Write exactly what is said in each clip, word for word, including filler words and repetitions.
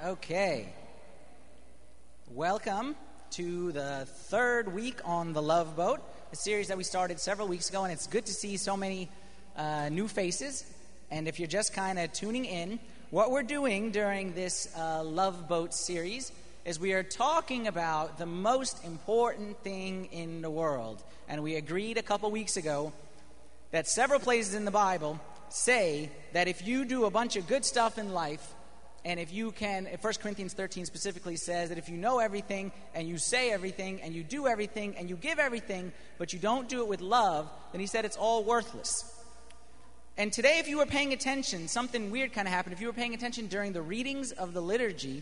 Okay. Welcome to the third week on the Love Boat, a series that we started several weeks ago, and it's good to see so many uh, new faces. And if you're just kind of tuning in, what we're doing during this uh, Love Boat series is we are talking about the most important thing in the world. And we agreed a couple weeks ago that several places in the Bible say that if you do a bunch of good stuff in life, and if you can, First Corinthians thirteen specifically says that if you know everything, and you say everything, and you do everything, and you give everything, but you don't do it with love, then he said it's all worthless. And today, if you were paying attention, something weird kind of happened. If you were paying attention during the readings of the liturgy,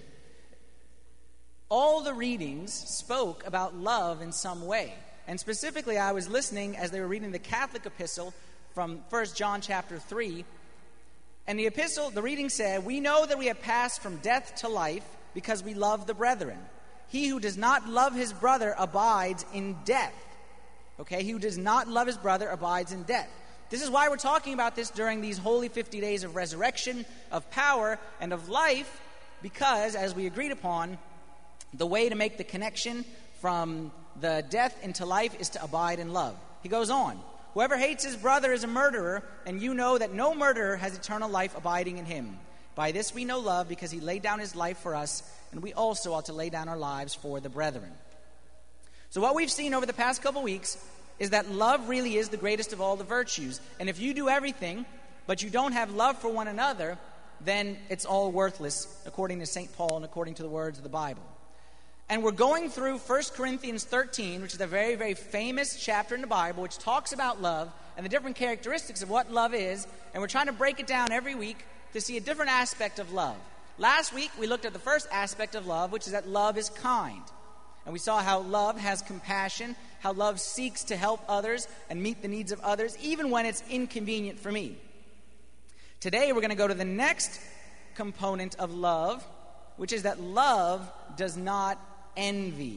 all the readings spoke about love in some way. And specifically, I was listening as they were reading the Catholic epistle from First John chapter three. And the epistle, the reading said, "We know that we have passed from death to life because we love the brethren. He who does not love his brother abides in death." Okay, he who does not love his brother abides in death. This is why we're talking about this during these holy fifty days of resurrection, of power, and of life, because, as we agreed upon, the way to make the connection from the death into life is to abide in love. He goes on, "Whoever hates his brother is a murderer, and you know that no murderer has eternal life abiding in him. By this we know love, because he laid down his life for us, and we also ought to lay down our lives for the brethren." So what we've seen over the past couple weeks is that love really is the greatest of all the virtues. And if you do everything, but you don't have love for one another, then it's all worthless, according to Saint Paul and according to the words of the Bible. And we're going through First Corinthians thirteen, which is a very, very famous chapter in the Bible, which talks about love and the different characteristics of what love is. And we're trying to break it down every week to see a different aspect of love. Last week, we looked at the first aspect of love, which is that love is kind. And we saw how love has compassion, how love seeks to help others and meet the needs of others, even when it's inconvenient for me. Today, we're going to go to the next component of love, which is that love does not envy.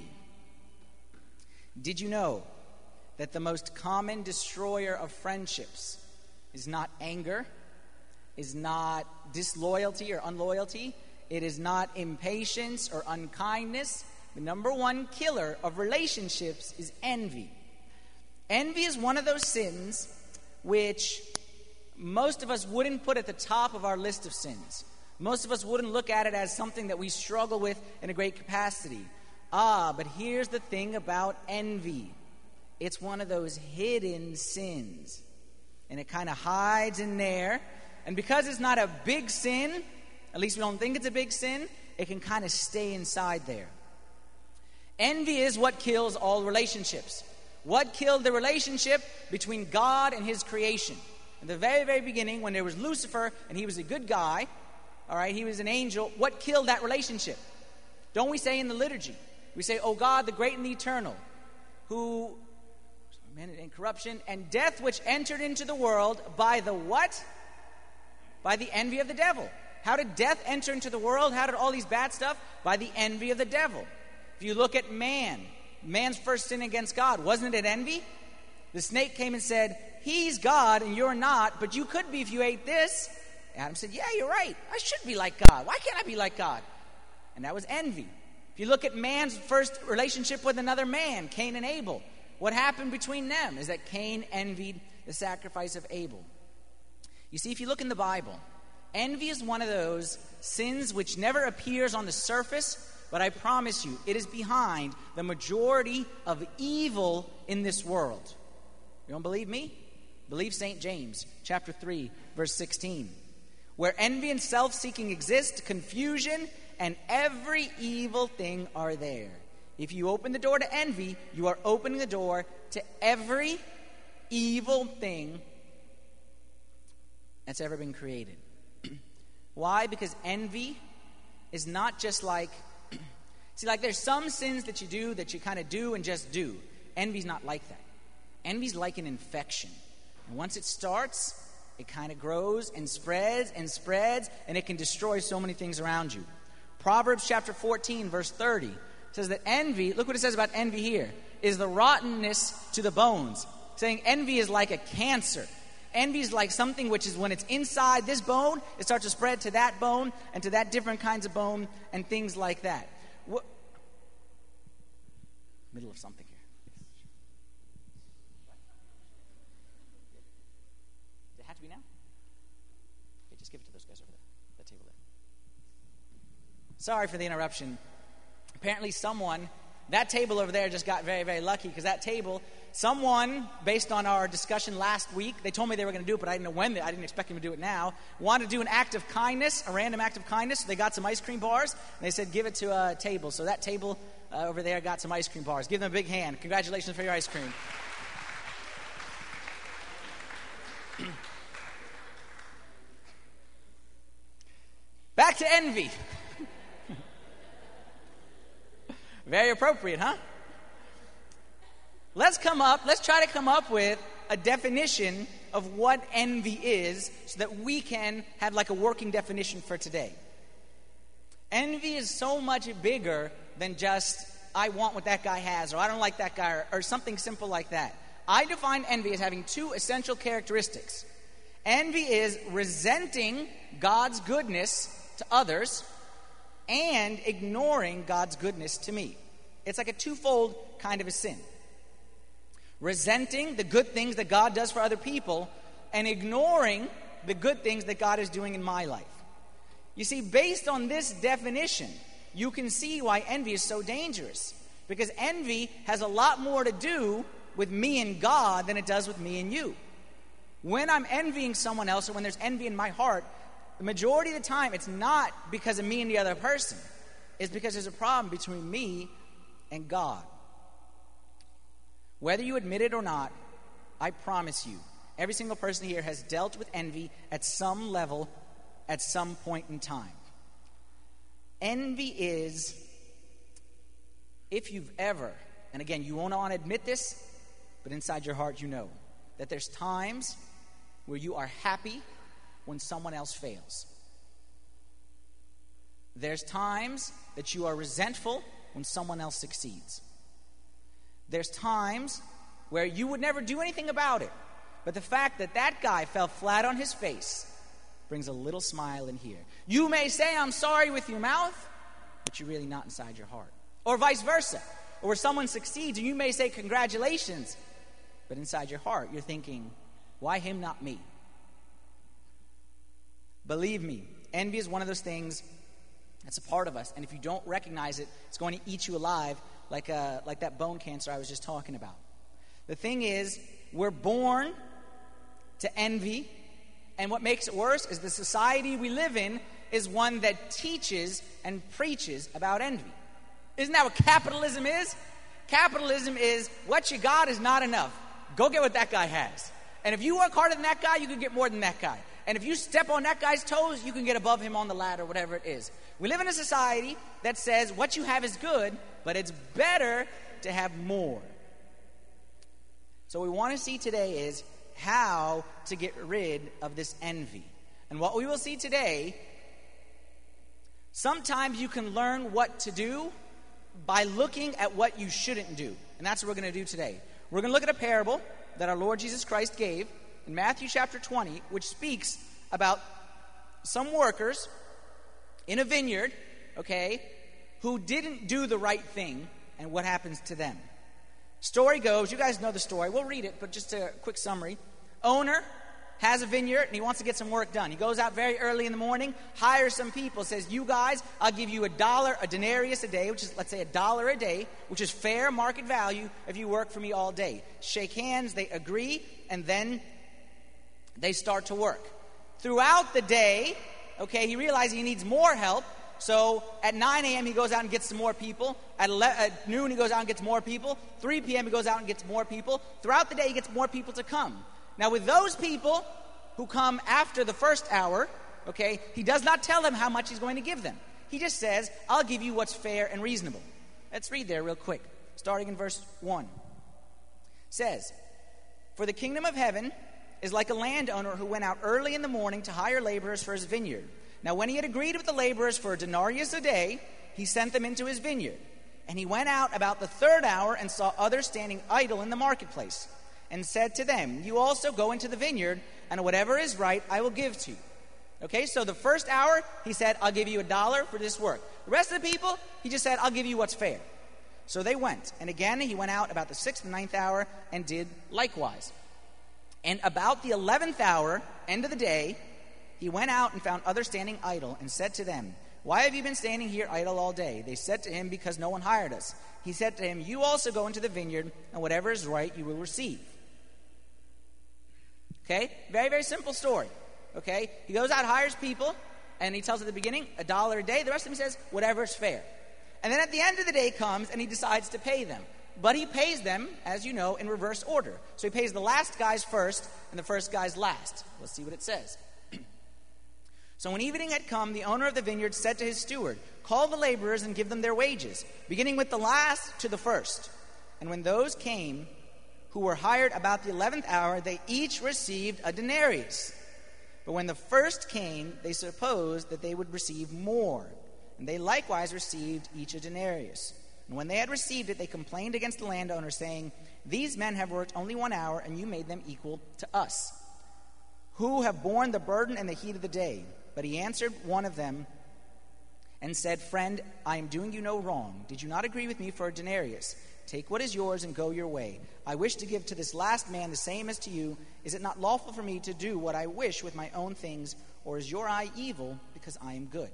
Did you know that the most common destroyer of friendships is not anger, is not disloyalty or unloyalty, it is not impatience or unkindness? The number one killer of relationships is envy. Envy is one of those sins which most of us wouldn't put at the top of our list of sins. Most of us wouldn't look at it as something that we struggle with in a great capacity. Ah, but here's the thing about envy. It's one of those hidden sins. And it kind of hides in there. And because it's not a big sin, at least we don't think it's a big sin, it can kind of stay inside there. Envy is what kills all relationships. What killed the relationship between God and his creation? In the very, very beginning, when there was Lucifer and he was a good guy, all right, he was an angel, what killed that relationship? Don't we say in the liturgy? We say, "O God, the great and the eternal, who man in corruption and death which entered into the world by the what? By the envy of the devil." How did death enter into the world? How did all these bad stuff? By the envy of the devil. If you look at man, man's first sin against God, wasn't it envy? The snake came and said, "He's God and you're not, but you could be if you ate this." Adam said, "Yeah, you're right. I should be like God. Why can't I be like God?" And that was envy. If you look at man's first relationship with another man, Cain and Abel, what happened between them is that Cain envied the sacrifice of Abel. You see, if you look in the Bible, envy is one of those sins which never appears on the surface, but I promise you, it is behind the majority of evil in this world. You don't believe me? Believe Saint James, chapter three, verse sixteen. "Where envy and self-seeking exist, confusion and every evil thing are there." If you open the door to envy, you are opening the door to every evil thing that's ever been created. Why? Because envy is not just like, see, like there's some sins that you do that you kind of do and just do. Envy's not like that. Envy's like an infection. And once it starts, it kind of grows and spreads and spreads, and it can destroy so many things around you. Proverbs chapter fourteen, verse thirty says that envy, look what it says about envy here, is the rottenness to the bones. Saying envy is like a cancer. envy is like something which is when it's inside this bone, it starts to spread to that bone and to that different kinds of bone and things like that. What, middle of something here. Does it have to be now? Okay, just give it to those guys over there, that table there. Sorry for the interruption. Apparently someone, that table over there just got very, very lucky because that table, someone, based on our discussion last week, they told me they were going to do it, but I didn't know when, they, I didn't expect them to do it now, wanted to do an act of kindness, a random act of kindness. So they got some ice cream bars, and they said, give it to a table. So that table uh, over there got some ice cream bars. Give them a big hand. Congratulations for your ice cream. Back to envy. Very appropriate, huh? Let's come up, let's try to come up with a definition of what envy is so that we can have like a working definition for today. Envy is so much bigger than just, I want what that guy has, or I don't like that guy, or, or something simple like that. I define envy as having two essential characteristics. Envy is resenting God's goodness to others and ignoring God's goodness to me. It's like a twofold kind of a sin. Resenting the good things that God does for other people and ignoring the good things that God is doing in my life. You see, based on this definition, you can see why envy is so dangerous. Because envy has a lot more to do with me and God than it does with me and you. When I'm envying someone else, or when there's envy in my heart, the majority of the time, it's not because of me and the other person. It's because there's a problem between me and God. Whether you admit it or not, I promise you, every single person here has dealt with envy at some level, at some point in time. Envy is, if you've ever, and again, you won't want to admit this, but inside your heart you know, that there's times where you are happy when someone else fails. There's times that you are resentful when someone else succeeds. There's times where you would never do anything about it, but the fact that that guy fell flat on his face brings a little smile in here. You may say, I'm sorry with your mouth, but you're really not inside your heart. Or vice versa. Or where someone succeeds and you may say, congratulations, but inside your heart you're thinking, why him, not me? Believe me, envy is one of those things that's a part of us. And if you don't recognize it, it's going to eat you alive like, uh, like that bone cancer I was just talking about. The thing is, we're born to envy. And what makes it worse is the society we live in is one that teaches and preaches about envy. Isn't that what capitalism is? Capitalism is what you got is not enough. Go get what that guy has. And if you work harder than that guy, you can get more than that guy. And if you step on that guy's toes, you can get above him on the ladder, whatever it is. We live in a society that says what you have is good, but it's better to have more. So what we want to see today is how to get rid of this envy. And what we will see today, sometimes you can learn what to do by looking at what you shouldn't do. And that's what we're going to do today. We're going to look at a parable that our Lord Jesus Christ gave in Matthew chapter twenty, which speaks about some workers in a vineyard, okay, who didn't do the right thing and what happens to them. Story goes, you guys know the story. We'll read it, but just a quick summary. Owner has a vineyard and he wants to get some work done. He goes out very early in the morning, hires some people, says, you guys, I'll give you a dollar, a denarius a day, which is, let's say, a dollar a day, which is fair market value if you work for me all day. Shake hands, they agree, and then they start to work. Throughout the day, okay, he realizes he needs more help. So at nine a.m. he goes out and gets some more people. At, eleven, at noon he goes out and gets more people. three p.m. he goes out and gets more people. Throughout the day he gets more people to come. Now with those people who come after the first hour, okay, he does not tell them how much he's going to give them. He just says, I'll give you what's fair and reasonable. Let's read there real quick, starting in verse one. It says, for the kingdom of heaven is like a landowner who went out early in the morning to hire laborers for his vineyard. Now when he had agreed with the laborers for a denarius a day, he sent them into his vineyard. And he went out about the third hour and saw others standing idle in the marketplace, and said to them, you also go into the vineyard, and whatever is right I will give to you. Okay, so the first hour, he said, I'll give you a dollar for this work. The rest of the people, he just said, I'll give you what's fair. So they went. And again, he went out about the sixth and ninth hour and did likewise. And about the eleventh hour, end of the day, he went out and found others standing idle and said to them, why have you been standing here idle all day? They said to him, because no one hired us. He said to him, you also go into the vineyard, and whatever is right you will receive. Okay, very, very simple story. Okay, he goes out, hires people, and he tells at the beginning, a dollar a day. The rest of him says, whatever is fair. And then at the end of the day comes, and he decides to pay them. But he pays them, as you know, in reverse order. So he pays the last guys first, and the first guys last. Let's see what it says. So when evening had come, the owner of the vineyard said to his steward, call the laborers and give them their wages, beginning with the last to the first. And when those came who were hired about the eleventh hour, they each received a denarius. But when the first came, they supposed that they would receive more. And they likewise received each a denarius. And when they had received it, they complained against the landowner, saying, these men have worked only one hour, and you made them equal to us, who have borne the burden and the heat of the day. But he answered one of them and said, friend, I am doing you no wrong. Did you not agree with me for a denarius? Take what is yours and go your way. I wish to give to this last man the same as to you. Is it not lawful for me to do what I wish with my own things, or is your eye evil because I am good?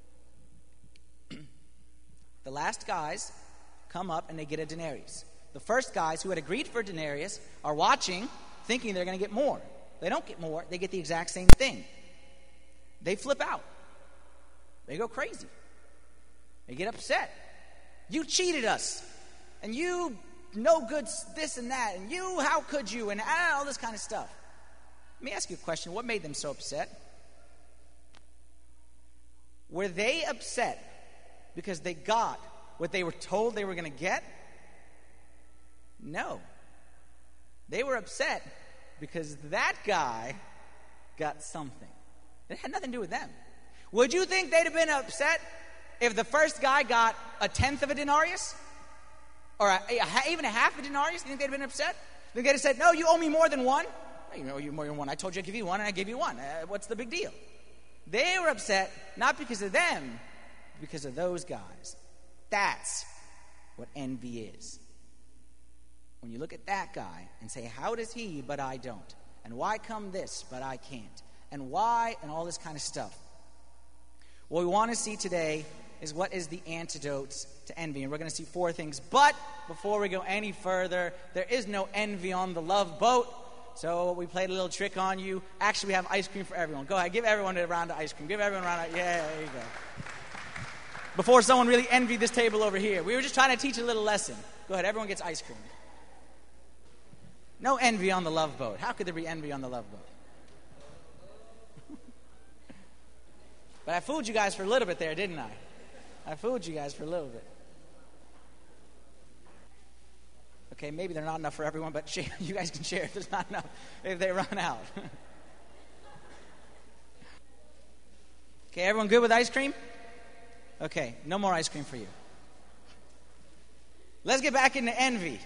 The last guys come up and they get a denarius. The first guys who had agreed for a denarius are watching, thinking they're going to get more. They don't get more. They get the exact same thing. They flip out. They go crazy. They get upset. You cheated us. And you no good this and that. And you, how could you? And all this kind of stuff. Let me ask you a question. What made them so upset? Were they upset because they got what they were told they were going to get? No. They were upset because that guy got something. It had nothing to do with them. Would you think they'd have been upset if the first guy got a tenth of a denarius? Or a, a, even a half a denarius? Do you think they'd have been upset? They'd have said, no, you owe me more than one. You know, you more than one. I told you I'd give you one, and I gave you one. Uh, what's the big deal? They were upset not because of them, because of those guys. That's what envy is. When you look at that guy and say, how does he, but I don't? And why come this, but I can't? And why, and all this kind of stuff. What we want to see today is what is the antidote to envy. And we're going to see four things. But before we go any further, there is no envy on the Love Boat. So we played a little trick on you. Actually, we have ice cream for everyone. Go ahead, give everyone a round of ice cream. Give everyone a round of, yeah, there you go. Before someone really envied this table over here. We were just trying to teach a little lesson. Go ahead, everyone gets ice cream. No envy on the Love Boat. How could there be envy on the Love Boat? But I fooled you guys for a little bit there, didn't I? I fooled you guys for a little bit. Okay, maybe they're not enough for everyone, but share, you guys can share if there's not enough, if they run out. Okay, everyone good with ice cream? Okay, no more ice cream for you. Let's get back into envy.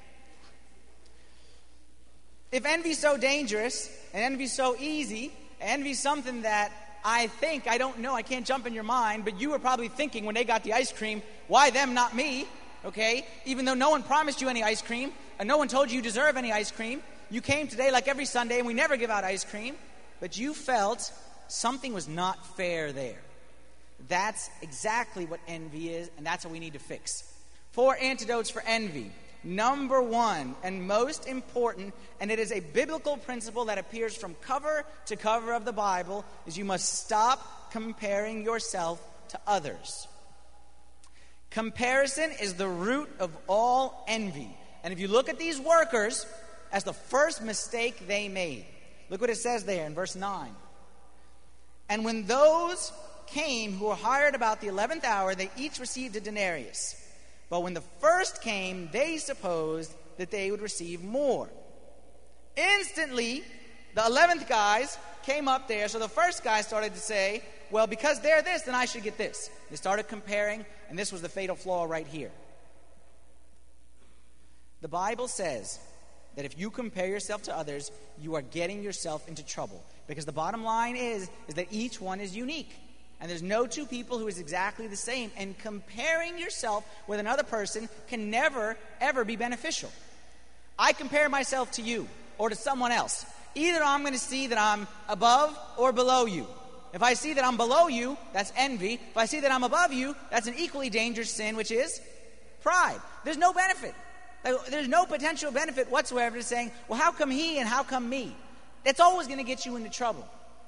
If envy's so dangerous, and envy's so easy, and envy's something that I think, I don't know, I can't jump in your mind, but you were probably thinking when they got the ice cream, why them, not me? Okay? Even though no one promised you any ice cream, and no one told you you deserve any ice cream, you came today like every Sunday, and we never give out ice cream, but you felt something was not fair there. That's exactly what envy is, and that's what we need to fix. Four antidotes for envy. Number one, and most important, and it is a biblical principle that appears from cover to cover of the Bible, is you must stop comparing yourself to others. Comparison is the root of all envy. And if you look at these workers, as the first mistake they made. Look what it says there in verse nine. And when those came who were hired about the eleventh hour, they each received a denarius. But when the first came, they supposed that they would receive more. Instantly, the eleventh guys came up there. So the first guy started to say, well, because they're this, then I should get this. They started comparing, and this was the fatal flaw right here. The Bible says that if you compare yourself to others, you are getting yourself into trouble. Because the bottom line is, is that each one is unique. And there's no two people who is exactly the same. And comparing yourself with another person can never, ever be beneficial. I compare myself to you or to someone else. Either I'm going to see that I'm above or below you. If I see that I'm below you, that's envy. If I see that I'm above you, that's an equally dangerous sin, which is pride. There's no benefit. There's no potential benefit whatsoever to saying, well, how come he and how come me? That's always going to get you into trouble.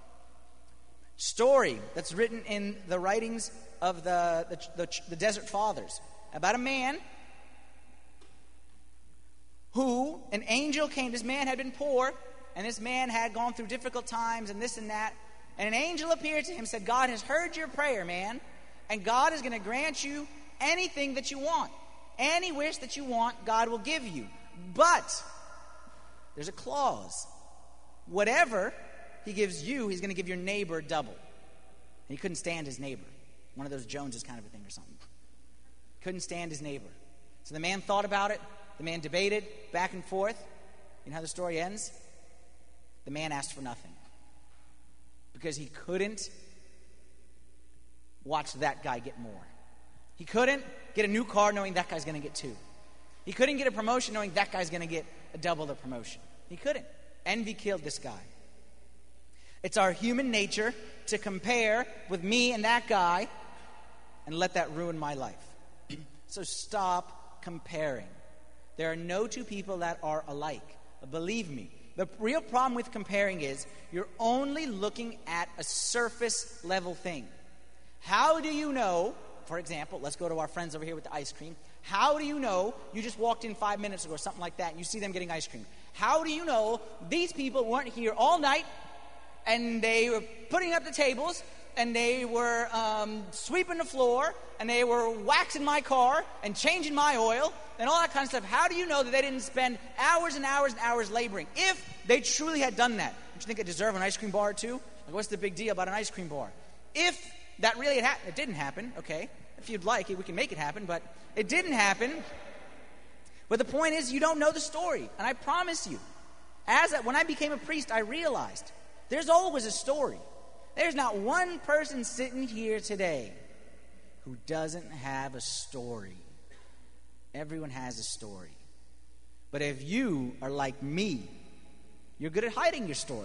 Story that's written in the writings of the, the, the, the Desert Fathers about a man who, an angel came. This man had been poor, and this man had gone through difficult times and this and that. And an angel appeared to him and said, God has heard your prayer, man, and God is going to grant you anything that you want. Any wish that you want, God will give you. But there's a clause. Whatever he gives you, he's going to give your neighbor double. And he couldn't stand his neighbor. One of those Joneses kind of a thing or something. Couldn't stand his neighbor. So the man thought about it. The man debated back and forth. You know how the story ends? The man asked for nothing. Because he couldn't watch that guy get more. He couldn't get a new car knowing that guy's going to get two. He couldn't get a promotion knowing that guy's going to get a double the promotion. He couldn't. Envy killed this guy. It's our human nature to compare with me and that guy and let that ruin my life. So stop comparing. There are no two people that are alike. Believe me. The real problem with comparing is you're only looking at a surface level thing. How do you know, for example, let's go to our friends over here with the ice cream. How do you know you just walked in five minutes ago or something like that and you see them getting ice cream? How do you know these people weren't here all night and they were putting up the tables and they were um, sweeping the floor and they were waxing my car and changing my oil and all that kind of stuff? How do you know that they didn't spend hours and hours and hours laboring? If they truly had done that, don't you think they deserve an ice cream bar too? Like, what's the big deal about an ice cream bar? If that really had happened, it didn't happen, okay. If you'd like it, we can make it happen, but it didn't happen. But the point is, you don't know the story. And I promise you, as a, when I became a priest, I realized there's always a story. There's not one person sitting here today who doesn't have a story. Everyone has a story. But if you are like me, you're good at hiding your story.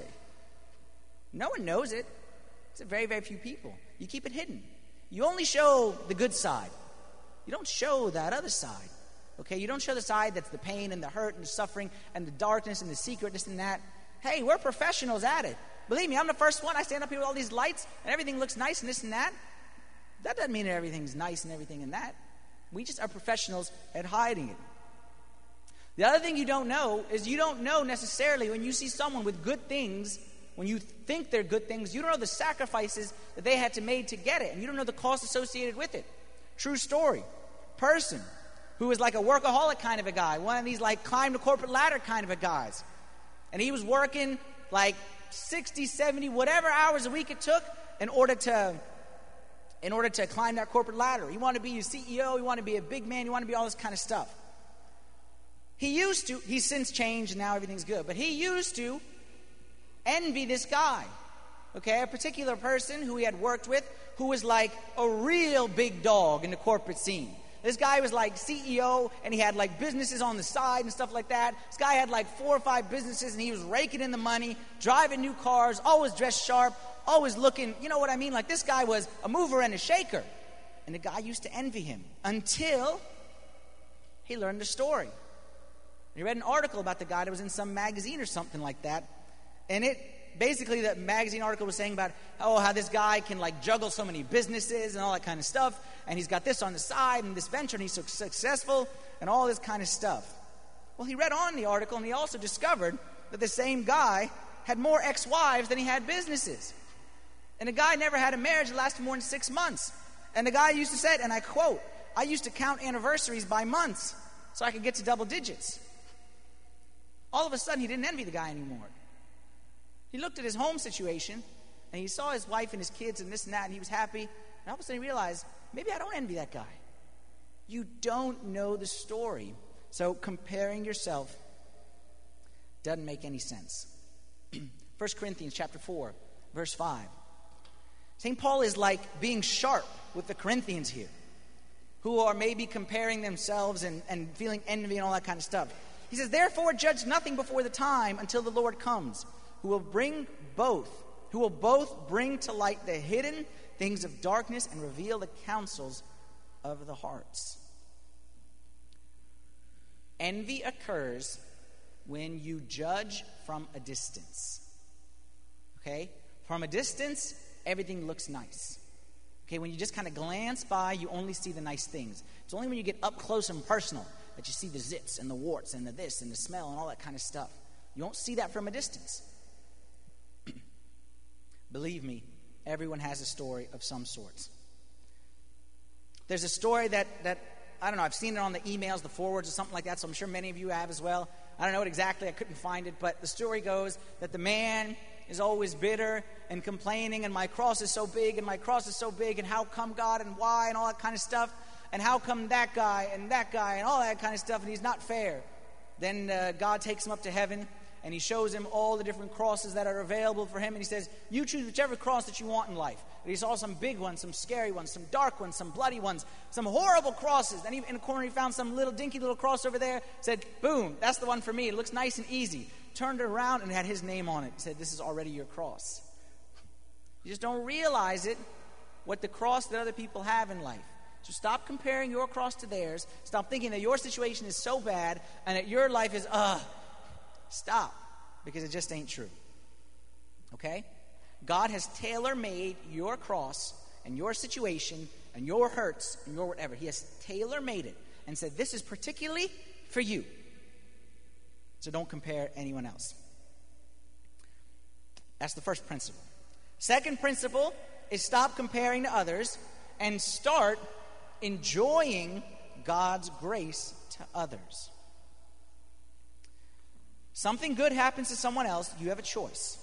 No one knows it. It's a very, very few people. You keep it hidden. You only show the good side. You don't show that other side. Okay? You don't show the side that's the pain and the hurt and the suffering and the darkness and the secret, this and that. Hey, we're professionals at it. Believe me, I'm the first one. I stand up here with all these lights and everything looks nice and this and that. That doesn't mean that everything's nice and everything and that. We just are professionals at hiding it. The other thing you don't know is you don't know necessarily when you see someone with good things, when you think they're good things, you don't know the sacrifices that they had to make to get it. And you don't know the cost associated with it. True story. Person who was like a workaholic kind of a guy. One of these like climb the corporate ladder kind of a guys. And he was working like sixty, seventy, whatever hours a week it took in order to in order to climb that corporate ladder. He wanted to be a C E O. He wanted to be a big man. He wanted to be all this kind of stuff. He used to, he's since changed and now everything's good. But he used to envy this guy. Okay, a particular person who he had worked with who was like a real big dog in the corporate scene. This guy was like C E O and he had like businesses on the side and stuff like that. This guy had like four or five businesses and he was raking in the money, driving new cars, always dressed sharp, always looking, you know what I mean? Like this guy was a mover and a shaker. And the guy used to envy him until he learned the story. He read an article about the guy that was in some magazine or something like that. And it basically, the magazine article was saying about, oh, how this guy can like juggle so many businesses and all that kind of stuff. And he's got this on the side and this venture and he's so successful and all this kind of stuff. Well, he read on the article and he also discovered that the same guy had more ex-wives than he had businesses. And the guy never had a marriage that lasted more than six months. And the guy used to say, and I quote, I used to count anniversaries by months so I could get to double digits. All of a sudden, he didn't envy the guy anymore. He looked at his home situation, and he saw his wife and his kids and this and that, and he was happy. And all of a sudden, he realized, maybe I don't envy that guy. You don't know the story. So comparing yourself Doesn't make any sense. First Corinthians chapter four, verse five. Saint Paul is like being sharp with the Corinthians here, who are maybe comparing themselves and, and feeling envy and all that kind of stuff. He says, therefore judge nothing before the time until the Lord comes, who will bring both, who will both bring to light the hidden things of darkness and reveal the counsels of the hearts. Envy occurs when you judge from a distance. Okay? From a distance, everything looks nice. Okay, when you just kind of glance by, you only see the nice things. It's only when you get up close and personal that you see the zits and the warts and the this and the smell and all that kind of stuff. You don't see that from a distance. Believe me, everyone has a story of some sorts. There's a story that, that, I don't know, I've seen it on the emails, the forwards or something like that, so I'm sure many of you have as well. I don't know it exactly, I couldn't find it, but the story goes that the man is always bitter and complaining, and my cross is so big, and my cross is so big, and how come God, and why, and all that kind of stuff, and how come that guy, and that guy, and all that kind of stuff, and he's not fair. Then uh, God takes him up to heaven, and he shows him all the different crosses that are available for him, and he says, you choose whichever cross that you want in life. And he saw some big ones, some scary ones, some dark ones, some bloody ones, some horrible crosses. Then he, in the corner he found some little dinky little cross over there, said, boom, that's the one for me. It looks nice and easy. Turned it around and it had his name on it. He said, this is already your cross. You just don't realize it, what the cross that other people have in life. So stop comparing your cross to theirs. Stop thinking that your situation is so bad and that your life is, uh, stop. Because it just ain't true. Okay? God has tailor-made your cross and your situation and your hurts and your whatever. He has tailor-made it and said, this is particularly for you. So don't compare anyone else. That's the first principle. Second principle is stop comparing to others and start enjoying God's grace to others. Something good happens to someone else, you have a choice.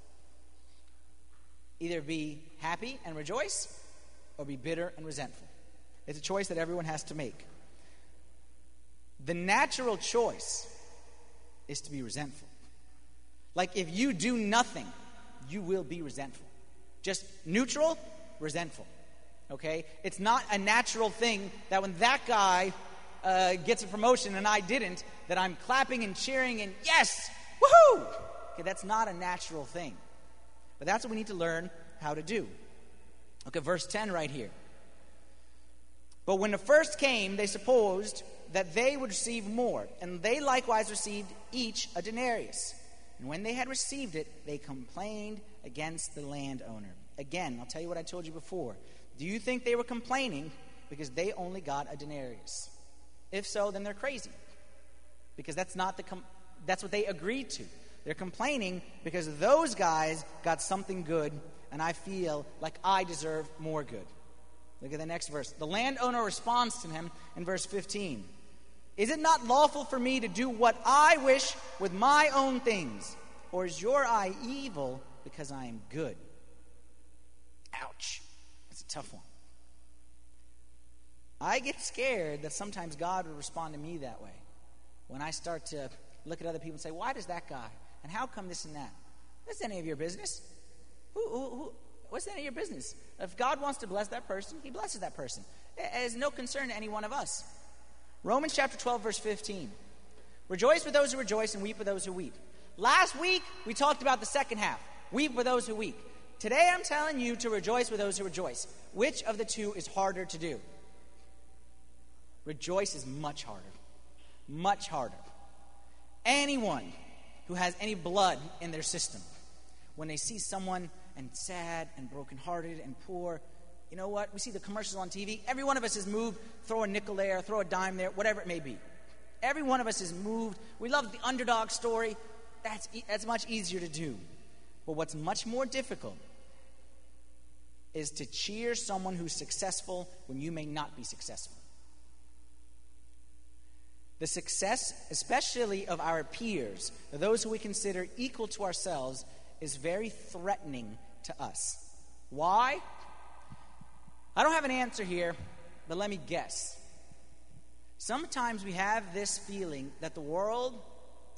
Either be happy and rejoice or be bitter and resentful. It's a choice that everyone has to make. The natural choice is to be resentful. Like if you do nothing, you will be resentful. Just neutral, resentful. Okay? It's not a natural thing that when that guy uh, gets a promotion and I didn't, that I'm clapping and cheering and yes, woohoo! Okay, that's not a natural thing. But that's what we need to learn how to do. Look at verse ten right here. But when the first came, they supposed that they would receive more, and they likewise received each a denarius. And when they had received it, they complained against the landowner. Again, I'll tell you what I told you before. Do you think they were complaining because they only got a denarius? If so, then they're crazy. Because that's not the com- that's what they agreed to. They're complaining because those guys got something good, and I feel like I deserve more good. Look at the next verse. The landowner responds to him in verse fifteen. Is it not lawful for me to do what I wish with my own things? Or is your eye evil because I am good? Ouch. That's a tough one. I get scared that sometimes God will respond to me that way. When I start to look at other people and say, why does that guy? And how come this and that? That's any of your business. Who, who, who, what's any of your business? If God wants to bless that person, he blesses that person. It has no concern to any one of us. Romans chapter twelve, verse fifteen. Rejoice with those who rejoice and weep with those who weep. Last week, we talked about the second half. Weep with those who weep. Today, I'm telling you to rejoice with those who rejoice. Which of the two is harder to do? Rejoice is much harder. Much harder. Anyone who has any blood in their system, when they see someone and sad and brokenhearted and poor, you know what? We see the commercials on T V. Every one of us is moved. Throw a nickel there, throw a dime there, whatever it may be. Every one of us is moved. We love the underdog story. That's, e- that's much easier to do. But what's much more difficult is to cheer someone who's successful when you may not be successful. The success, especially of our peers, those who we consider equal to ourselves, is very threatening to us. Why? I don't have an answer here, but let me guess. Sometimes we have this feeling that the world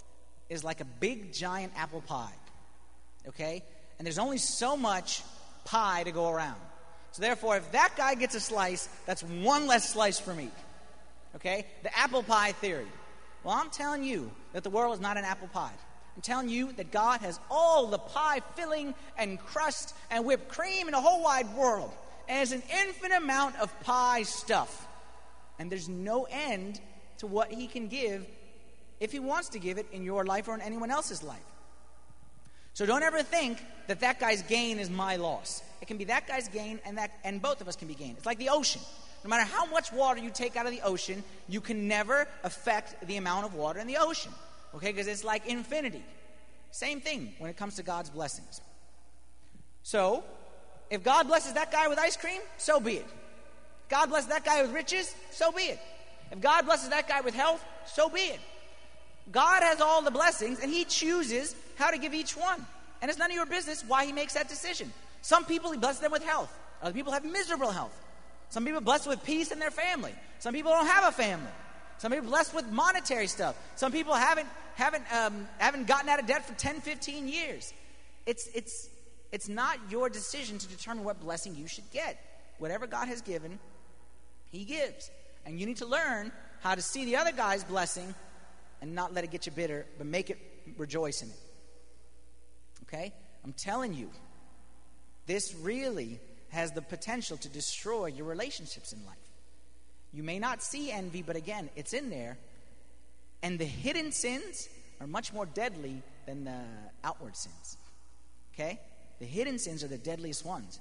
is like a big giant apple pie, okay? And there's only so much pie to go around. So therefore, if that guy gets a slice, that's one less slice for me, okay? The apple pie theory. Well, I'm telling you that the world is not an apple pie. I'm telling you that God has all the pie filling and crust and whipped cream in the whole wide world. And it's an infinite amount of pie stuff. And there's no end to what he can give if he wants to give it in your life or in anyone else's life. So don't ever think that that guy's gain is my loss. It can be that guy's gain, and that and both of us can be gain. It's like the ocean. No matter how much water you take out of the ocean, you can never affect the amount of water in the ocean. Okay, because it's like infinity. Same thing when it comes to God's blessings. So, if God blesses that guy with ice cream, so be it. God blesses that guy with riches, so be it. If God blesses that guy with health, so be it. God has all the blessings, and he chooses how to give each one. And it's none of your business why he makes that decision. Some people, he blesses them with health. Other people have miserable health. Some people are blessed with peace in their family. Some people don't have a family. Some people are blessed with monetary stuff. Some people haven't haven't um, haven't gotten out of debt for ten, fifteen years. It's it's it's not your decision to determine what blessing you should get. Whatever God has given, he gives. And you need to learn how to see the other guy's blessing and not let it get you bitter, but make it rejoice in it. Okay? I'm telling you, this really has the potential to destroy your relationships in life. You may not see envy, but again, it's in there. And the hidden sins are much more deadly than the outward sins. Okay? The hidden sins are the deadliest ones.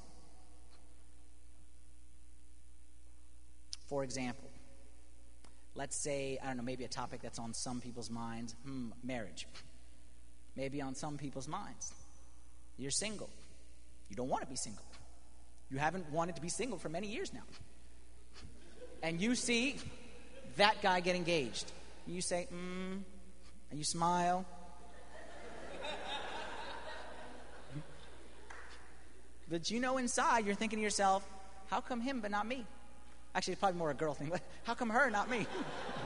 For example, let's say, I don't know, maybe a topic that's on some people's minds, hmm, marriage. Maybe on some people's minds. You're single. You don't want to be single. You haven't wanted to be single for many years now. And you see that guy get engaged. You say, mm, and you smile. But you know inside, you're thinking to yourself, how come him but not me? Actually, it's probably more a girl thing, but how come her, not me?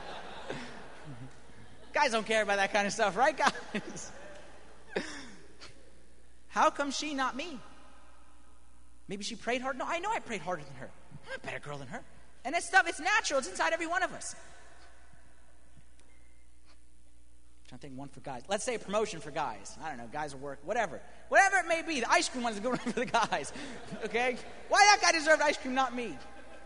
Guys don't care about that kind of stuff, right, guys? How come she, not me? Maybe she prayed hard. No, I know I prayed harder than her. I'm a better girl than her. And that stuff, it's natural. It's inside every one of us. I'm trying to think one for guys. Let's say a promotion for guys. I don't know, guys at work, whatever. Whatever it may be. The ice cream one is a good one for the guys. Okay? Why that guy deserved ice cream, not me?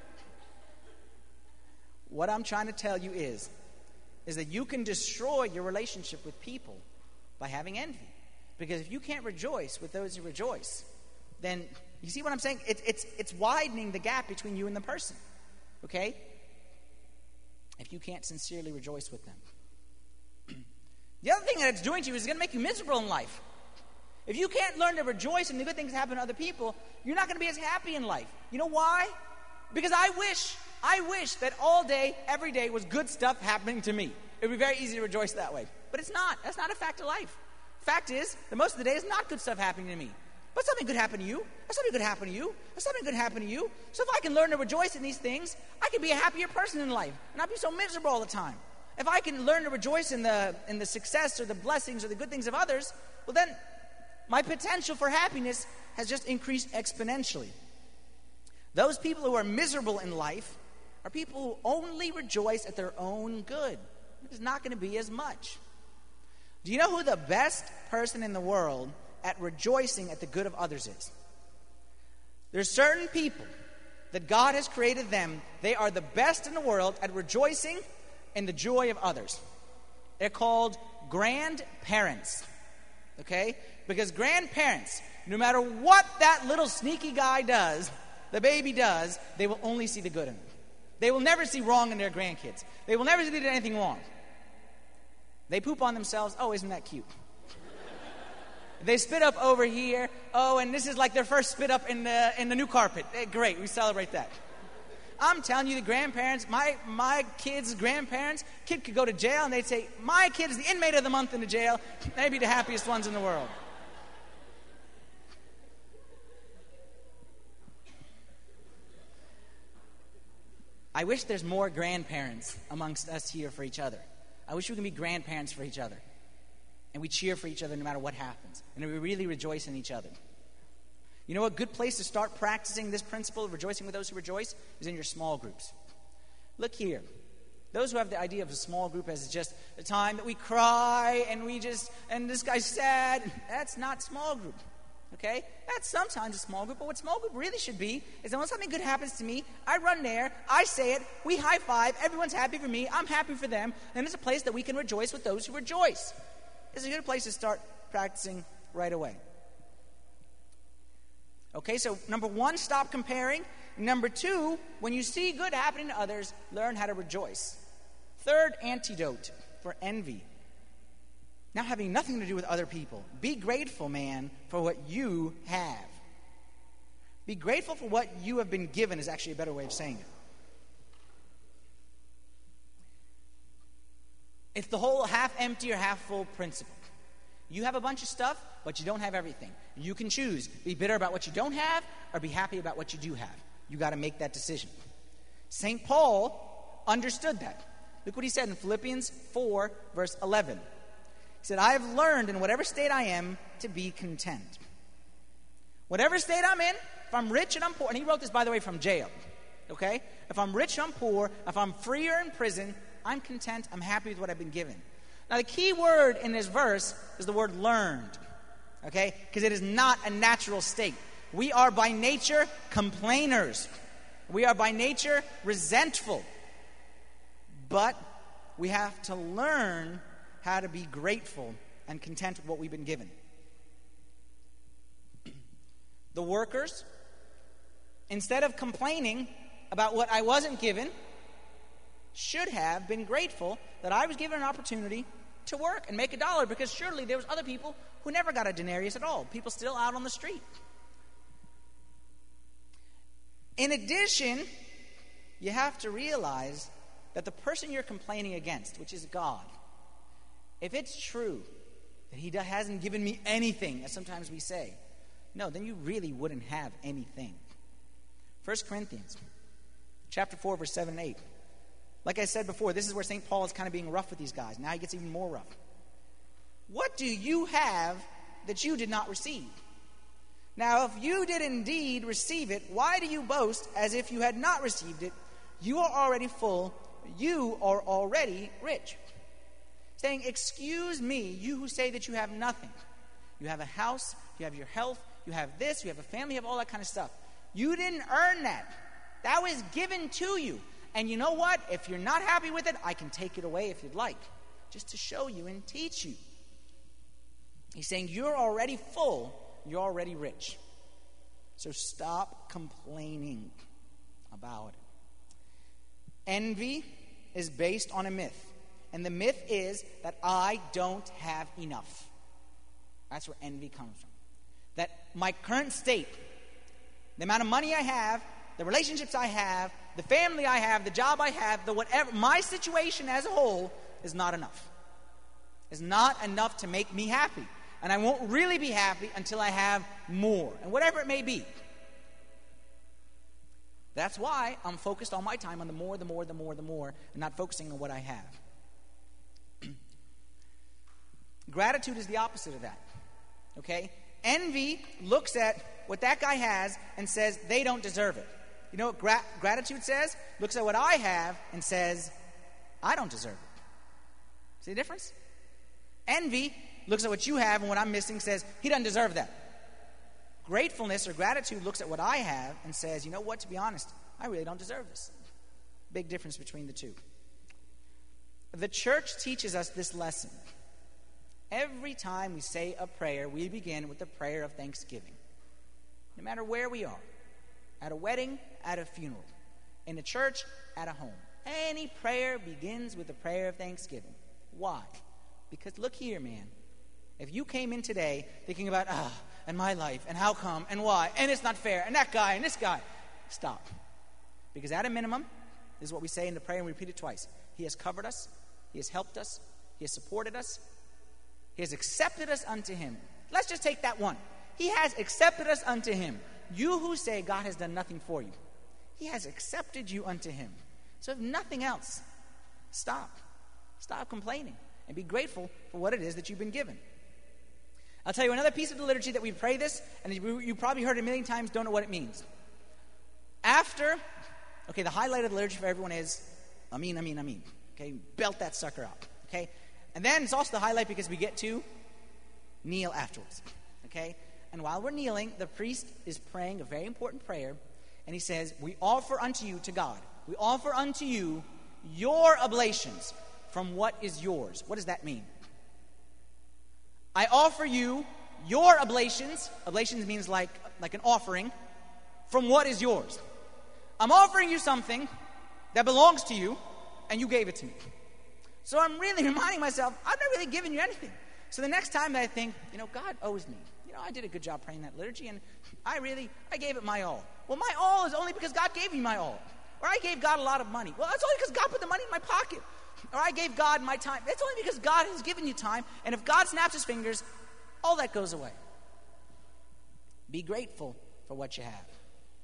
What I'm trying to tell you is, is that you can destroy your relationship with people by having envy. Because if you can't rejoice with those who rejoice, then, you see what I'm saying? It, it's, it's widening the gap between you and the person. Okay? If you can't sincerely rejoice with them. The other thing that it's doing to you is it's going to make you miserable in life. If you can't learn to rejoice in the good things that happen to other people, you're not going to be as happy in life. You know why? Because I wish, I wish that all day, every day was good stuff happening to me. It would be very easy to rejoice that way. But it's not. That's not a fact of life. Fact is, that most of the day is not good stuff happening to me. But something good happened to you. Or something good happened to you. Or something good happened to you. So if I can learn to rejoice in these things, I can be a happier person in life and not be so miserable all the time. If I can learn to rejoice in the in the success or the blessings or the good things of others, well then my potential for happiness has just increased exponentially. Those people who are miserable in life are people who only rejoice at their own good. There's not going to be as much. Do you know who the best person in the world at rejoicing at the good of others is? There's certain people that God has created them. They are the best in the world at rejoicing in the joy of others. They're called grandparents. Okay? Because grandparents, no matter what that little sneaky guy does, the baby does, they will only see the good in them. They will never see wrong in their grandkids. They will never see they did anything wrong. They poop on themselves. Oh, isn't that cute? They spit up over here. Oh, and this is like their first spit up in the in the new carpet. Eh, great, we celebrate that. I'm telling you, the grandparents, my my kids' grandparents, kid could go to jail and they'd say, my kid is the inmate of the month in the jail. They'd be the happiest ones in the world. I wish there's more grandparents amongst us here for each other. I wish we can be grandparents for each other. And we cheer for each other no matter what happens. And we really rejoice in each other. You know, a good place to start practicing this principle of rejoicing with those who rejoice is in your small groups. Look here. Those who have the idea of a small group as just a time that we cry and we just, and this guy's sad, that's not small group. Okay? That's sometimes a small group, but what small group really should be is that when something good happens to me, I run there, I say it, we high five, everyone's happy for me, I'm happy for them, and it's a place that we can rejoice with those who rejoice. It's a good place to start practicing right away. Okay, so number one, stop comparing. Number two, when you see good happening to others, learn how to rejoice. Third antidote for envy. Now having nothing to do with other people. Be grateful, man, for what you have. Be grateful for what you have been given is actually a better way of saying it. It's the whole half empty or half full principle. You have a bunch of stuff, but you don't have everything. You can choose. Be bitter about what you don't have or be happy about what you do have. You got to make that decision. Saint Paul understood that. Look what he said in Philippians four, verse eleven. He said, I have learned in whatever state I am to be content. Whatever state I'm in, if I'm rich and I'm poor, and he wrote this, by the way, from jail. Okay? If I'm rich, I'm poor. If I'm free or in prison, I'm content. I'm happy with what I've been given. Now, the key word in this verse is the word learned. Okay? Because it is not a natural state. We are by nature complainers. We are by nature resentful. But we have to learn how to be grateful and content with what we've been given. The workers, instead of complaining about what I wasn't given, should have been grateful that I was given an opportunity to work and make a dollar, because surely there was other people who never got a denarius at all. People still out on the street. In addition, you have to realize that the person you're complaining against, which is God, if it's true that he hasn't given me anything, as sometimes we say, no, then you really wouldn't have anything. First Corinthians chapter four, verse seven and eight. Like I said before, this is where Saint Paul is kind of being rough with these guys. Now he gets even more rough. What do you have that you did not receive? Now, if you did indeed receive it, why do you boast as if you had not received it? You are already full. You are already rich. Saying, excuse me, you who say that you have nothing. You have a house, you have your health, you have this, you have a family, you have all that kind of stuff. You didn't earn that. That was given to you. And you know what? If you're not happy with it, I can take it away if you'd like, just to show you and teach you. He's saying you're already full, you're already rich. So stop complaining about it. Envy is based on a myth. And the myth is that I don't have enough. That's where envy comes from. That my current state, the amount of money I have, the relationships I have, the family I have, the job I have, the whatever, my situation as a whole is not enough. Is not enough to make me happy. And I won't really be happy until I have more. And whatever it may be. That's why I'm focused all my time on the more, the more, the more, the more, and not focusing on what I have. Gratitude is the opposite of that. Okay? Envy looks at what that guy has and says they don't deserve it. You know what gra- gratitude says? Looks at what I have and says, I don't deserve it. See the difference? Envy looks at what you have and what I'm missing, says, he doesn't deserve that. Gratefulness or gratitude looks at what I have and says, you know what, to be honest, I really don't deserve this. Big difference between the two. The church teaches us this lesson. Every time we say a prayer, we begin with the prayer of thanksgiving. No matter where we are. At a wedding, at a funeral. In a church, at a home. Any prayer begins with a prayer of thanksgiving. Why? Because look here, man. If you came in today thinking about, ah, and my life, and how come, and why, and it's not fair, and that guy, and this guy, stop. Because at a minimum, this is what we say in the prayer, and we repeat it twice. He has covered us. He has helped us. He has supported us. He has accepted us unto him. Let's just take that one. He has accepted us unto him. You who say God has done nothing for you, he has accepted you unto him. So if nothing else, stop. Stop complaining. and be grateful for what it is that you've been given. I'll tell you another piece of the liturgy that we pray this, and you, you probably heard it a million times, don't know what it means. After, okay, the highlight of the liturgy for everyone is, Amen, Amen, Amen. Okay, belt that sucker out. Okay, and then it's also the highlight because we get to kneel afterwards. Okay, and while we're kneeling, the priest is praying a very important prayer, and he says, we offer unto you, to God, we offer unto you your oblations from what is yours. What does that mean? I offer you your oblations. Oblations means like, like an offering from what is yours. I'm offering you something that belongs to you, and you gave it to me. So I'm really reminding myself, I've not really given you anything. So the next time that I think, you know, God owes me. You know, I did a good job praying that liturgy, and I really, I gave it my all. Well, my all is only because God gave me my all. Or I gave God a lot of money. Well, that's only because God put the money in my pocket. Or I gave God my time. That's only because God has given you time. And if God snaps his fingers, all that goes away. Be grateful for what you have.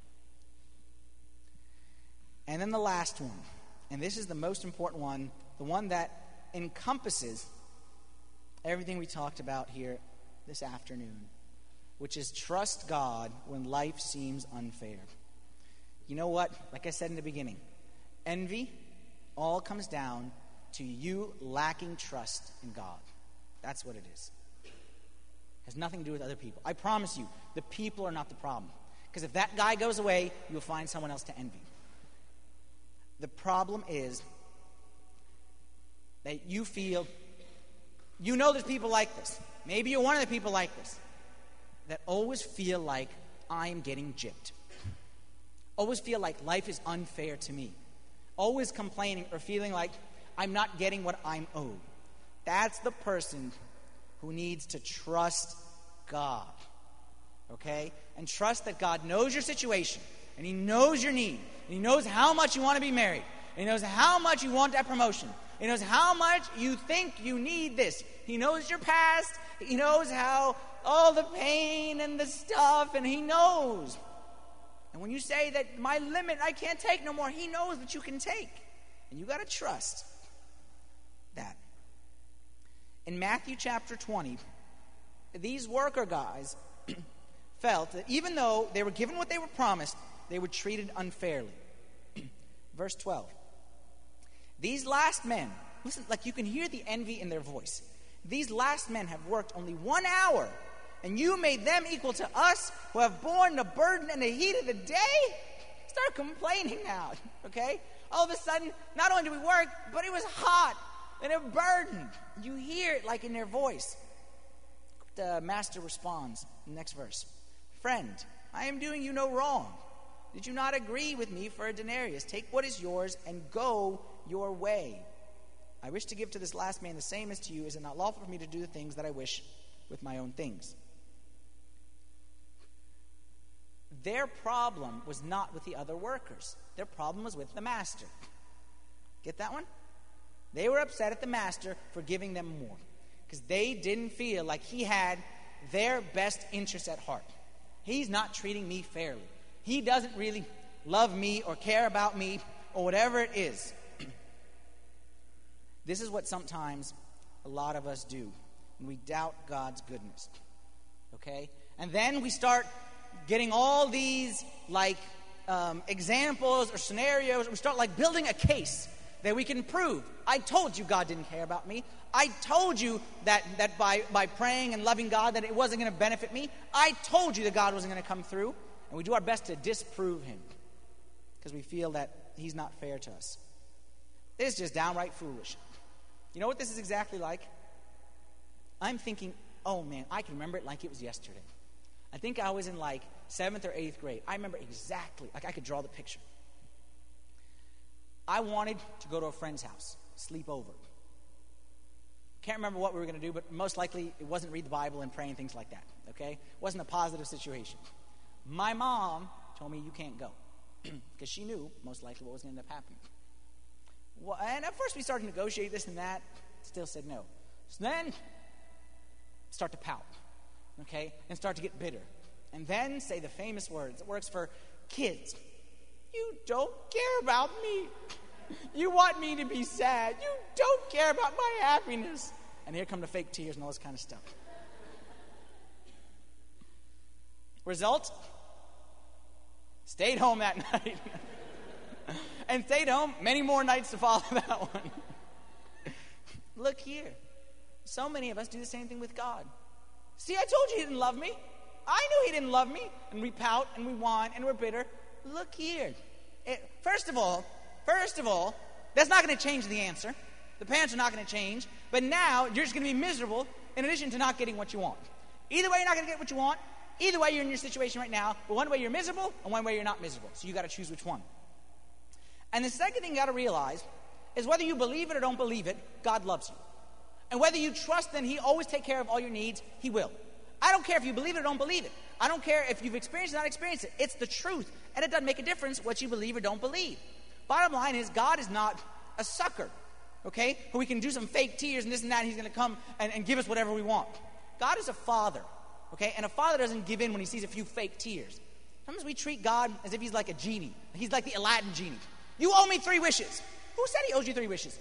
And then the last one. And this is the most important one. The one that encompasses everything we talked about here this afternoon. Which is trust God when life seems unfair. You know what? Like I said in the beginning, envy all comes down to you lacking trust in God. That's what it is. It has nothing to do with other people. I promise you, the people are not the problem. Because if that guy goes away, you'll find someone else to envy. The problem is that you feel, you know there's people like this. Maybe you're one of the people like this. That always feel like I'm getting gypped. Always feel like life is unfair to me. Always complaining or feeling like I'm not getting what I'm owed. That's the person who needs to trust God. Okay? And trust that God knows your situation. And he knows your need. And he knows how much you want to be married. And he knows how much you want that promotion. He knows how much you think you need this. He knows your past. He knows how all the pain and the stuff. And he knows. And when you say that my limit, I can't take no more, he knows that you can take. And you got to trust that. In Matthew chapter twenty, these worker guys felt that even though they were given what they were promised, they were treated unfairly. Verse twelve. These last men, listen, like you can hear the envy in their voice. These last men have worked only one hour, and you made them equal to us who have borne the burden and the heat of the day? Start complaining now, okay? All of a sudden, not only do we work, but it was hot and a burden. You hear it like in their voice. The master responds in the next verse. Friend, I am doing you no wrong. Did you not agree with me for a denarius? Take what is yours and go your way. I wish to give to this last man the same as to you. Is it not lawful for me to do the things that I wish with my own things? Their problem was not with the other workers. Their problem was with the master. Get that one? They were upset at the master for giving them more because they didn't feel like he had their best interests at heart. He's not treating me fairly. He doesn't really love me or care about me or whatever it is. This is what sometimes a lot of us do when we doubt God's goodness. Okay? And then we start getting all these like um, examples or scenarios. We start like building a case that we can prove. I told you God didn't care about me. I told you that, that by, by praying and loving God that it wasn't going to benefit me. I told you that God wasn't going to come through. And we do our best to disprove him because we feel that he's not fair to us. This is just downright foolish. You know what this is exactly like? I'm thinking, oh man, I can remember it like it was yesterday. I think I was in like seventh or eighth grade. I remember exactly, like I could draw the picture. I wanted to go to a friend's house, sleep over. Can't remember what we were going to do, but most likely it wasn't read the Bible and pray and things like that, okay? It wasn't a positive situation. My mom told me you can't go because she knew most likely what was going to end up happening. Well, and at first we started to negotiate this and that, still said no. So then start to pout, okay, and start to get bitter. And then say the famous words. It works for kids. You don't care about me. You want me to be sad. You don't care about my happiness. And here come the fake tears and all this kind of stuff. Result? Stayed home that night. And stayed home many more nights to follow that one. Look here. So many of us do the same thing with God. See, I told you he didn't love me. I knew he didn't love me. And we pout and we whine and we're bitter. Look here. It, first of all, first of all, that's not going to change the answer. The parents are not going to change. But now you're just going to be miserable in addition to not getting what you want. Either way, you're not going to get what you want. Either way, you're in your situation right now. But one way you're miserable and one way you're not miserable. So you got to choose which one. And the second thing you got to realize is whether you believe it or don't believe it, God loves you. And whether you trust that he always take care of all your needs, he will. I don't care if you believe it or don't believe it. I don't care if you've experienced it or not experienced it. It's the truth. And it doesn't make a difference what you believe or don't believe. Bottom line is God is not a sucker, okay? Who we can do some fake tears and this and that, and he's going to come and, and give us whatever we want. God is a father, okay? And a father doesn't give in when he sees a few fake tears. Sometimes we treat God as if he's like a genie. He's like the Aladdin genie. You owe me three wishes. Who said he owes you three wishes?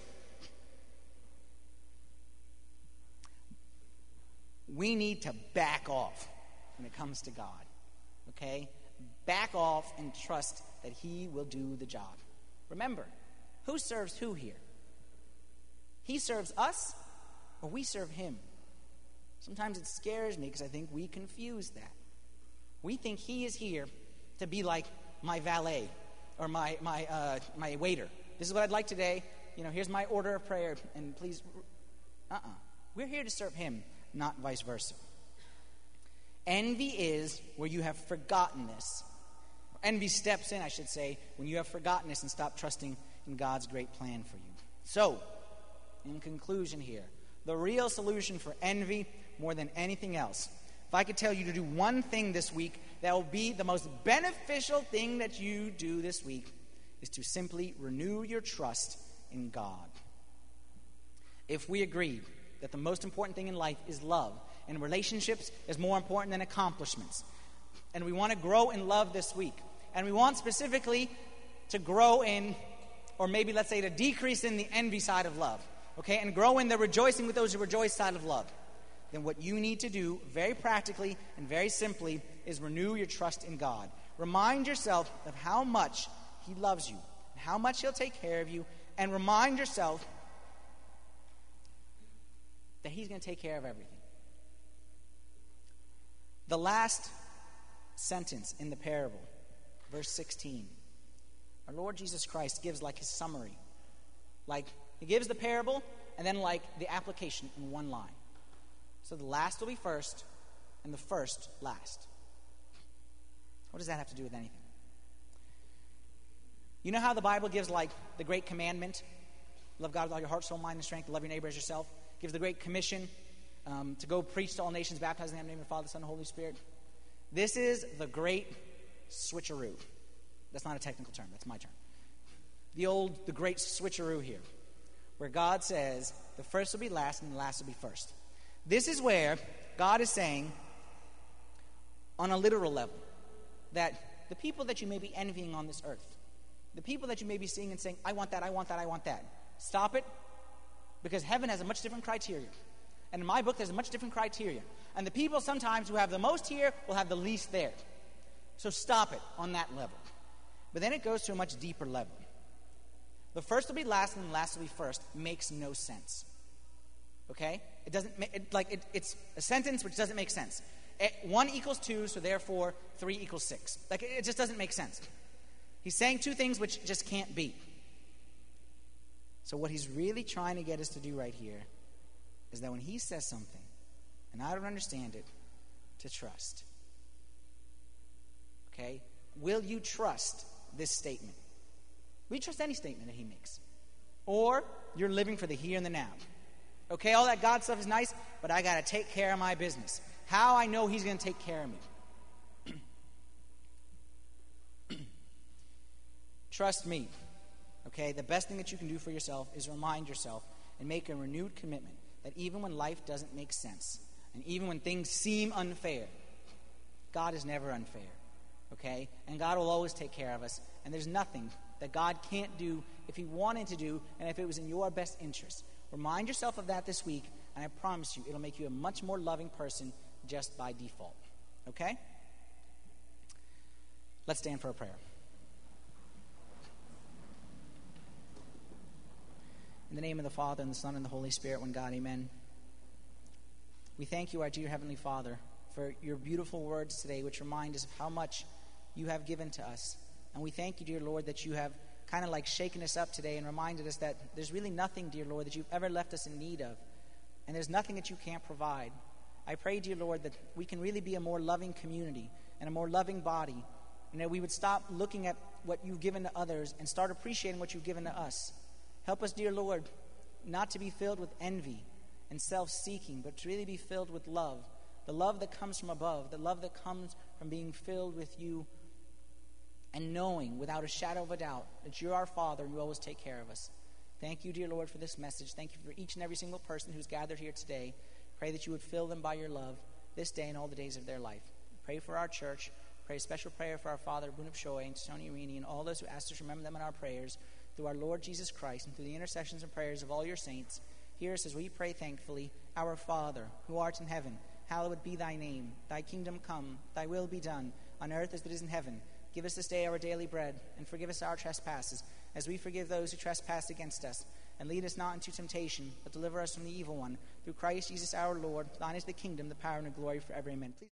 We need to back off when it comes to God, okay? Back off and trust that he will do the job. Remember, who serves who here? He serves us or we serve him? Sometimes it scares me because I think we confuse that. We think he is here to be like my valet or my, my, uh, my waiter. This is what I'd like today. You know, here's my order of prayer, and please, uh-uh. We're here to serve him, not vice versa. Envy is where you have forgotten this. Envy steps in, I should say, when you have forgotten this and stop trusting in God's great plan for you. So, in conclusion here, the real solution for envy, more than anything else, if I could tell you to do one thing this week that will be the most beneficial thing that you do this week, is to simply renew your trust in God. If we agree that the most important thing in life is love, and relationships is more important than accomplishments, and we want to grow in love this week, and we want specifically to grow in, or maybe let's say to decrease in the envy side of love, okay, and grow in the rejoicing with those who rejoice side of love, then what you need to do very practically and very simply is renew your trust in God. Remind yourself of how much he loves you, and how much he'll take care of you, and remind yourself that he's going to take care of everything. The last sentence in the parable, verse sixteen, our Lord Jesus Christ gives like his summary. Like, he gives the parable and then like the application in one line. So the last will be first and the first last. What does that have to do with anything? You know how the Bible gives like the great commandment? Love God with all your heart, soul, mind, and strength. Love your neighbor as yourself. Gives the great commission um, to go preach to all nations, baptizing them in the name of the Father, the Son, and the Holy Spirit. This is the great switcheroo. That's not a technical term. That's my term. The old, the great switcheroo here, where God says the first will be last and the last will be first. This is where God is saying, on a literal level, that the people that you may be envying on this earth, the people that you may be seeing and saying, I want that, I want that, I want that, stop it, because heaven has a much different criteria. And in my book, there's a much different criteria. And the people sometimes who have the most here will have the least there. So stop it on that level. But then it goes to a much deeper level. The first will be last and the last will be first makes no sense. Okay? It doesn't make, it, like, it, it's a sentence which doesn't make sense. It, one equals two, so therefore three equals six. Like, it, it just doesn't make sense. He's saying two things which just can't be. So what he's really trying to get us to do right here is that when he says something, and I don't understand it, to trust. Okay? Will you trust this statement? Will you trust any statement that he makes? Or you're living for the here and the now. Okay, all that God stuff is nice, but I got to take care of my business. How I know he's going to take care of me? Trust me. Okay, the best thing that you can do for yourself is remind yourself and make a renewed commitment that even when life doesn't make sense, and even when things seem unfair, God is never unfair. Okay? And God will always take care of us. And there's nothing that God can't do if he wanted to do, and if it was in your best interest. Remind yourself of that this week, and I promise you, it'll make you a much more loving person just by default. Okay? Let's stand for a prayer. In the name of the Father, and the Son, and the Holy Spirit, one God, amen. We thank you, our dear Heavenly Father, for your beautiful words today, which remind us of how much you have given to us. And we thank you, dear Lord, that you have kind of like shaken us up today and reminded us that there's really nothing, dear Lord, that you've ever left us in need of. And there's nothing that you can't provide. I pray, dear Lord, that we can really be a more loving community and a more loving body. And that we would stop looking at what you've given to others and start appreciating what you've given to us. Help us, dear Lord, not to be filled with envy and self-seeking, but to really be filled with love. The love that comes from above, the love that comes from being filled with you and knowing without a shadow of a doubt that you're our Father and you always take care of us. Thank you, dear Lord, for this message. Thank you for each and every single person who's gathered here today. Pray that you would fill them by your love this day and all the days of their life. Pray for our church. Pray a special prayer for our father, Bunap Shoy, and Tony Arini, and all those who asked us to remember them in our prayers through our Lord Jesus Christ and through the intercessions and prayers of all your saints. Hear us as we pray thankfully. Our Father, who art in heaven, hallowed be thy name. Thy kingdom come, thy will be done, on earth as it is in heaven. Give us this day our daily bread, and forgive us our trespasses, as we forgive those who trespass against us. And lead us not into temptation, but deliver us from the evil one. Through Christ Jesus our Lord, thine is the kingdom, the power, and the glory forever. Amen. Please